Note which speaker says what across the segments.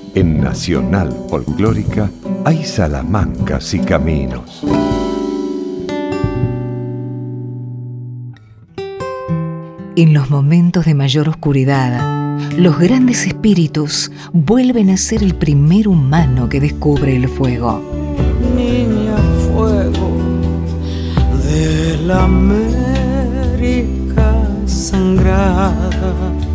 Speaker 1: En Nacional Folclórica hay salamancas y caminos.
Speaker 2: En los momentos de mayor oscuridad, los grandes espíritus vuelven a ser el primer humano que descubre el fuego.
Speaker 3: Niña fuego de la América sangrada.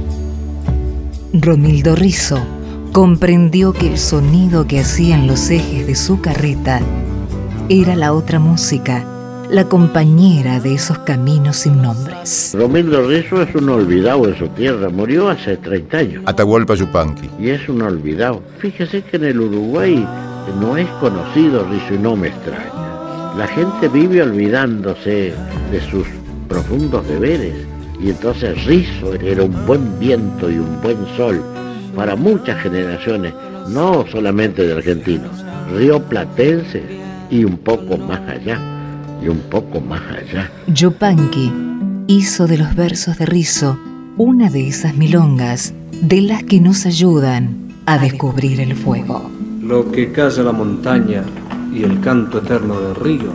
Speaker 2: Romildo Rizzo comprendió que el sonido que hacían los ejes de su carreta era la otra música, la compañera de esos caminos sin nombres.
Speaker 4: Romildo Rizzo es un olvidado en su tierra, murió hace 30 años.
Speaker 5: Atahualpa Yupanqui.
Speaker 4: Y es un olvidado. Fíjese que en el Uruguay no es conocido Rizzo y no me extraña. La gente vive olvidándose de sus profundos deberes y entonces Rizzo era un buen viento y un buen sol para muchas generaciones, no solamente de argentinos, rioplatenses y un poco más allá. Y un poco más allá.
Speaker 2: Yupanqui hizo de los versos de Rizzo una de esas milongas de las que nos ayudan a descubrir el fuego.
Speaker 6: Lo que calla la montaña y el canto eterno del río,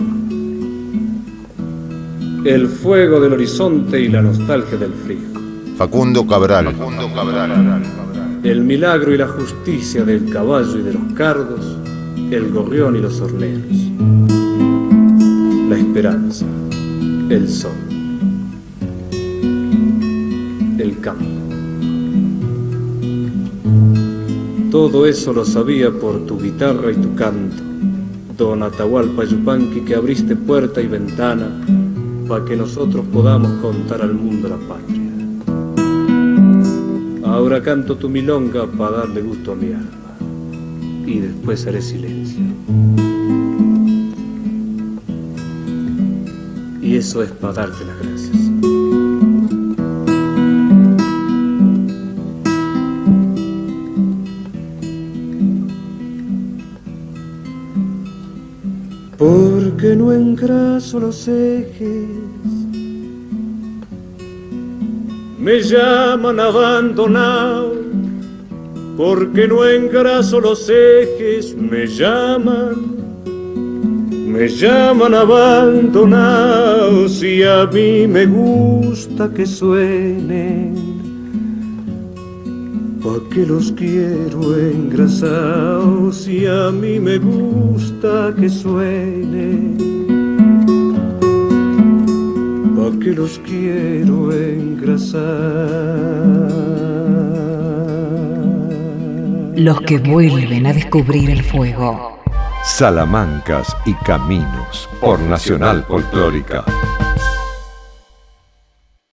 Speaker 6: el fuego del horizonte y la nostalgia del frío.
Speaker 5: Facundo Cabral.
Speaker 6: El milagro y la justicia del caballo y de los cardos, el gorrión y los horneros. La esperanza, el sol, el campo. Todo eso lo sabía por tu guitarra y tu canto, don Atahualpa Yupanqui, que abriste puerta y ventana para que nosotros podamos contar al mundo la patria. Ahora canto tu milonga para darle gusto a mi alma y después haré silencio. Y eso es para darte las gracias. Porque no engraso los ejes, me llaman abandonado. Porque no engraso los ejes, me llaman abandonados y a mí me gusta que suenen, pa' que los quiero engrasados y a mí me gusta que suenen, pa' que los quiero engrasar.
Speaker 2: Los que vuelven a descubrir el fuego.
Speaker 1: Salamancas y caminos por Nacional Folclórica.